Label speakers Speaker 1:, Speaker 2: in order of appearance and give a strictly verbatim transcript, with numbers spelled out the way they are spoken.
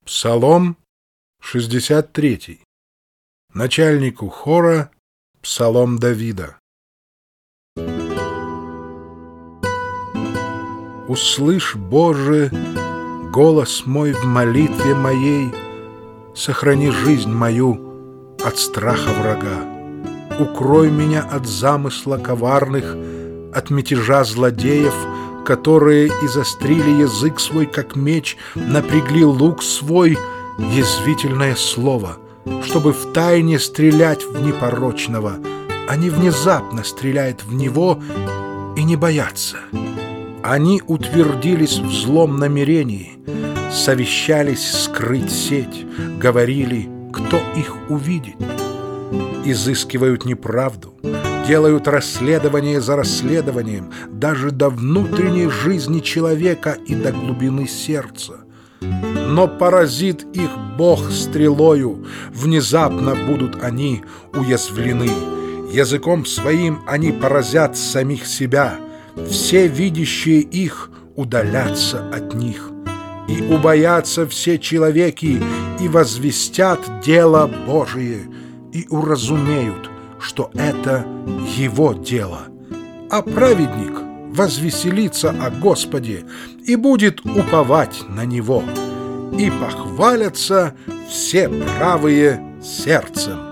Speaker 1: Псалом шестьдесят третий. Начальнику хора псалом Давида. Услышь, Боже, голос мой в молитве моей, сохрани жизнь мою от страха врага. Укрой меня от замысла коварных, от мятежа злодеев, которые изострили язык свой, как меч, напрягли лук свой, язвительное слово, чтобы втайне стрелять в непорочного. Они внезапно стреляют в него и не боятся. Они утвердились в злом намерении, совещались скрыть сеть, говорили, кто их увидит. Изыскивают неправду, делают расследование за расследованием, даже до внутренней жизни человека и до глубины сердца. Но поразит их Бог стрелою, внезапно будут они уязвлены. Языком своим они поразят самих себя, все видящие их удалятся от них. И убоятся все человеки, и возвестят дело Божие, и уразумеют, что это его дело. А праведник возвеселится о Господе и будет уповать на Него, и похвалятся все правые сердцем.